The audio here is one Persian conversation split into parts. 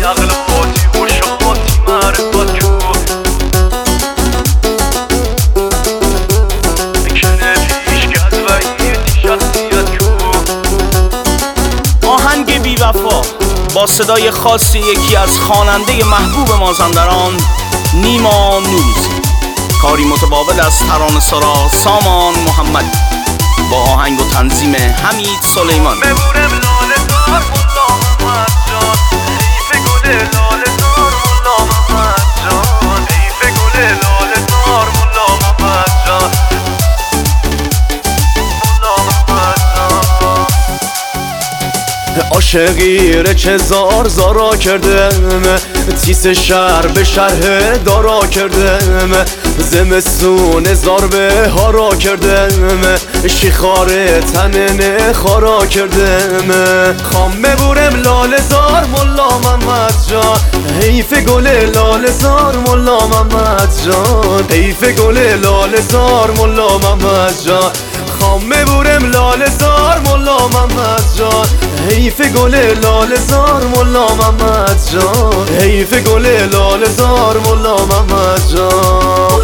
یغل باتی و شماتی معرفت کو بکنه پیش کد و ایتی شخصیت کو. آهنگ بی وفا با صدای خاص یکی از خواننده محبوب مازندران، نیما نوروزی. کاری متبادل از ترانه‌سرا سامان محمدی با آهنگ و تنظیم حمید سلیمان. ببورم لاله دار ملا محمد جان، حیف گل لاله دار ملا محمد جان، حیف گل لاله دار ملا محمد جان، ملا محمد جان. عاشقی چه زار زارا کردم، تیس شهر به شرح دارا کردم، زمستون زار به هارا کردم، شیخار تنن خارا کردم. خام ببورم لاله زار ملا محمد جان، حیف گل لاله زار ملا محمد جان، حیف گل لاله زار ملا محمد جان. خام ببورم لاله زار ملا محمد جان، حیف گل لاله زار ملا محمد جان، حیف گل لاله زار ملا محمد جان.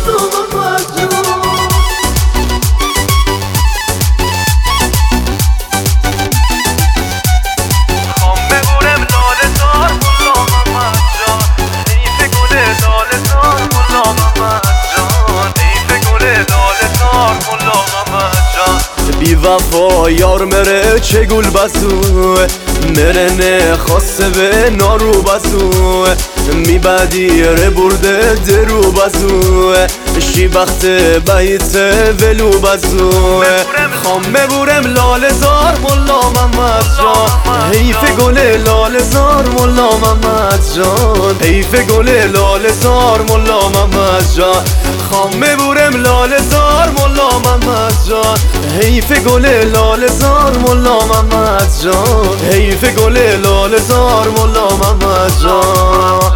خام ببورم لاله زار ملا محمد جان، حیف گل لاله زار ملا محمد جان، حیف گل لاله زار ملا محمد جان. بی وفا یار مره چه گل بسو، مره نه خاصه به نارو بسو، می بدی ره برده درو بسو، شی بخت بیت ولو بسو. خام ببورم لاله زار ملا محمد جان، حیف گل لاله زار ملا محمد جان، حیف گل لاله زار ملا محمد جان. خام ببورم لاله زار ملا محمد جان، حیف گل لاله زار ملا محمد جان، حیف گل لاله زار ملا محمد جان.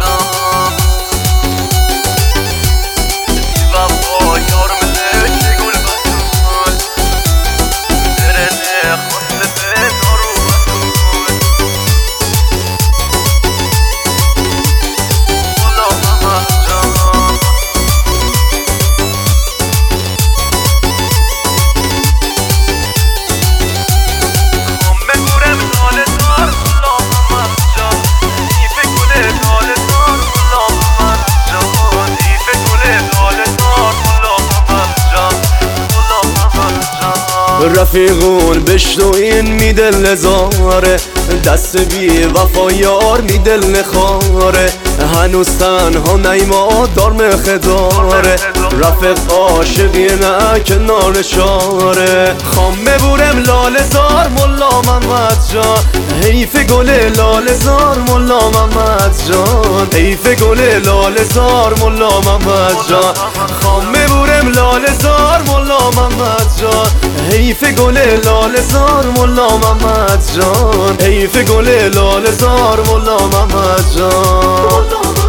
رفیقون بشنوین می دل نزاره، دست بی وفا یار می دل نخاره، هنوز تنها نیما دار مخداره، رفیق عاشقی نه کنار شاره. خام ببورم لاله زار ملا محمد جان، حیف گل لاله زار ملا محمد جان، حیف گل لاله زار ملا محمد جان. خام ببورم لاله زار ملا محمد جان، حیف گل لاله زار ملا محمد جان، حیف گل لاله زار ملا محمد جان.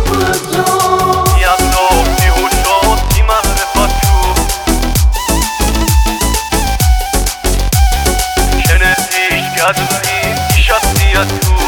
یغلافی و شاتی معرفت کو کنه پیش کد و ایتی شخصیت کو.